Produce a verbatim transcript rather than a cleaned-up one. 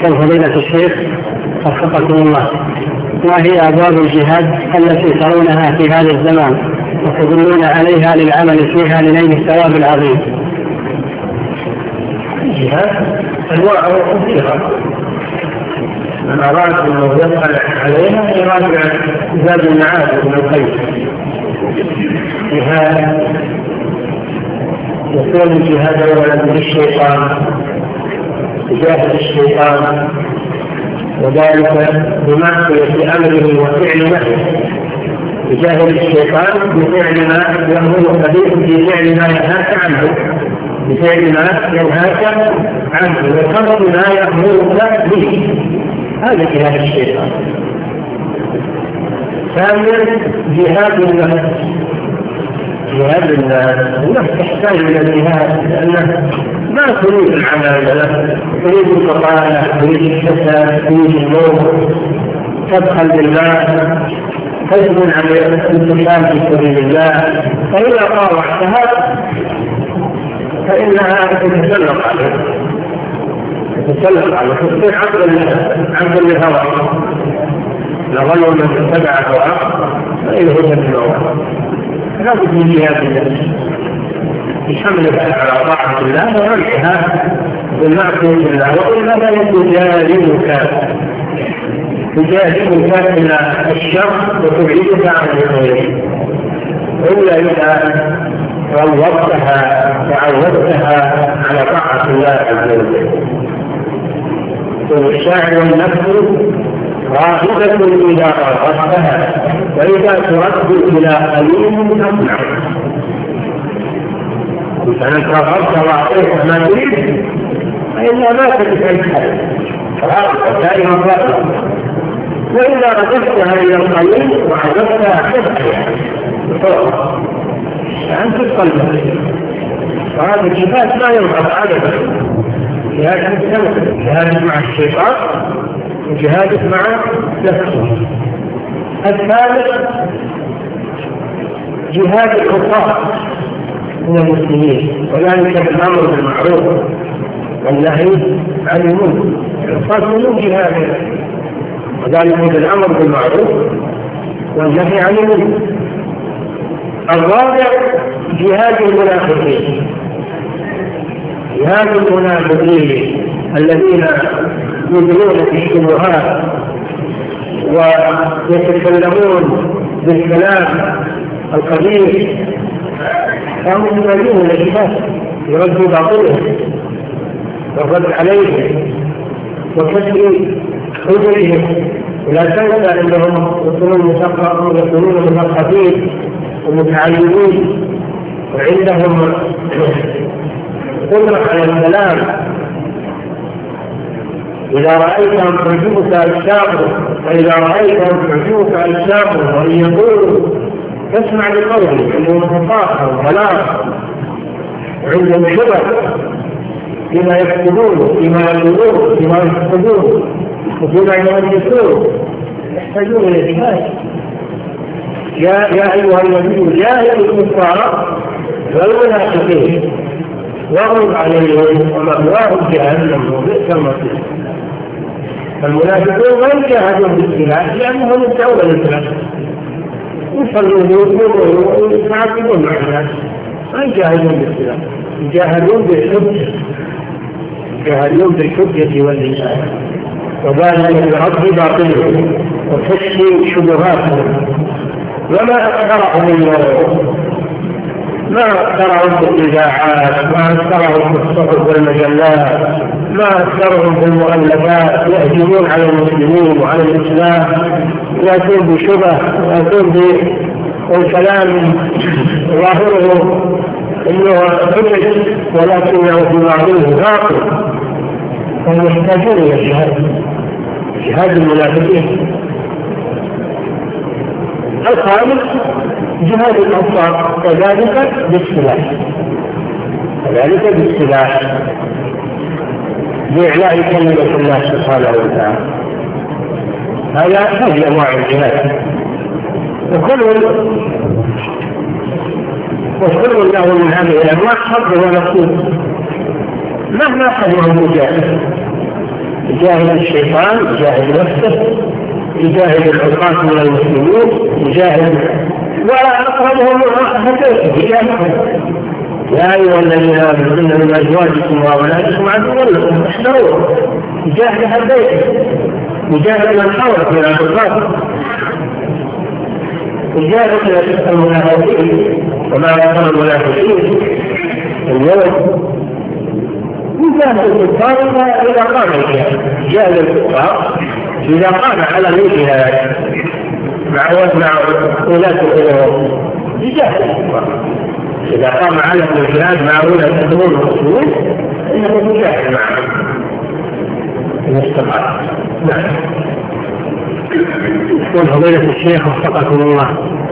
يقول فضيلة الشيخ وفقكم الله، ما هي أبواب الجهاد التي ترونها في هذا الزمان وتدلون عليها للعمل فيها لنيل الثواب العظيم؟ الجهاد أنواع كثيرة، من أراد أنه يسأل عليها يراجع زاد المعاد ابن القيم. جهاد يكون الجهاد أولا بالشيطان، تجاهد الشيطان، وذلك بمعصية أمره وفعل نهيه. تجاهد الشيطان بفعل ما يأمرك به، بفعل ما ينهاك عنه، بفعل ما ينهاك عنه وترك ما يأمرك به، هذا جهاد الشيطان. ثانيا جهاد النفس. جهاد النفس تحتاج إلى الجهاد، لأنه ما تريد العمل له، تريد البطالة، تريد الكسل، تريد النوم، تدخل بالماء، تجمل عن الانتقام في سبيل الله، فإذا طاوعتها فإنها تتسلط عليه تتسلط عليه تصير عبد للهوى. لظلوا من اتبع هواه فإنه هدى الهوى. لابد من جهاد النفس يحملك على طاعة الله وعنها بالمعصية الله، وإلا لا يتجاهلك تجاهلك إلى الشر وتبعدك عن الخير، إلا إذا روضتها وعودتها على طاعة الله عز وجل. والشاعر والنفس راغبة إذا رغبتها، وإذا ترد إلى قليل أمنع. فأنت رغبت وأعطيت ما تريد فإلا ما تجد حل راغبة دائما راغبة، وإذا رغبتها إلى القليل وعجبتها تبقى فأنت القلب. فهذا الجهاد لا ينقض أبدا، جهاد مستمر، جهاد مع الشيطان وجهادك مع نفسه. الثالث جهاد العصاة من المسلمين، وذلك بالأمر بالمعروف والنهي عن المنكر. العصاة من جهاد، وذلك بالأمر بالمعروف والنهي عن المنكر. الرابع جهاد المنافقين. جهاد المنافقين الذين يدلون في الشبهات ويتكلمون بالكلام القبيح، فهم يواجهون الجهاد، يردوا باطلهم والرد عليهم وكسر حجرهم. ولا تنسى انهم يكونون مثقفين ومتعلمين وعندهم قدرة على الكلام. إذا رأيتهم تعجبك أجسامهم، فإذا رأيتهم تعجبك أجسامهم وإن يقولوا تسمع لقولهم، عندهم فصاحة وبلاغة وعندهم شبه فيما يكتبون، فيما يقولون، فيما يكتبون، وفيما يملكون، يحتاجون إلى جهاد. يا يا أيها النبي جاهد الكفار والمنافقين واغلظ عليهم ومأواهم جهنم وبئس المصير. فالمنافقون ما يجاهدون بالسلاح لأنهم يدعون الإسلام، يصلون ويصومون ويتعاقبون مع الناس، ما يجاهدون بالسلاح، يجاهدون بالحجة، يجاهدون بالحجة واللسان، وذلك برد باطلهم وكشف شبهاتهم. وما أكثرهم اليوم، ما أكثرهم بالإذاعات، ما أكثرهم بالصحف والمجلات، ما أكثرهم بالمؤلفات، يهجمون على المسلمين وعلى الإسلام، يأتون بشبه ويأتون بالكلام ظاهره إنه حجج ولكنه في معروفه باطل. فهم يحتاجون إلى الجهاد، جهاد المنافقين. الخامس جهاد الأنصار، وذلك بالسلاح، وذلك بالسلاح بإعلاء كلمة الله سبحانه وتعالى. هذا هذه أنواع الجهاد، وكل وكل له من هذه الأنواع حظ ونصيب. مهما حجم المجاهد يجاهد الشيطان، يجاهد نفسه، يجاهد العصاة من المسلمين، يجاهد وأقربهم أهديهم يجاهدهم. يا أيها الذين آمنوا إن من أزواجكم وأولادكم عدوا لكم فاحذروهم. يجاهد أهديهم، يجاهد من حولك من العصاة، يجاهد المنافقين وما يقول المنافقين اليوم. يجاهد الكفار إذا قام الجهاد، يجاهد الكفار إذا قام على الجهاد مع مع ولاة الأمور، يجاهد الكفار إذا قام على الجهاد مع ولاة الأمور المسلمين إنه يجاهد معهم إن استطاع. نعم. يقول فضيلة الشيخ وفقكم الله،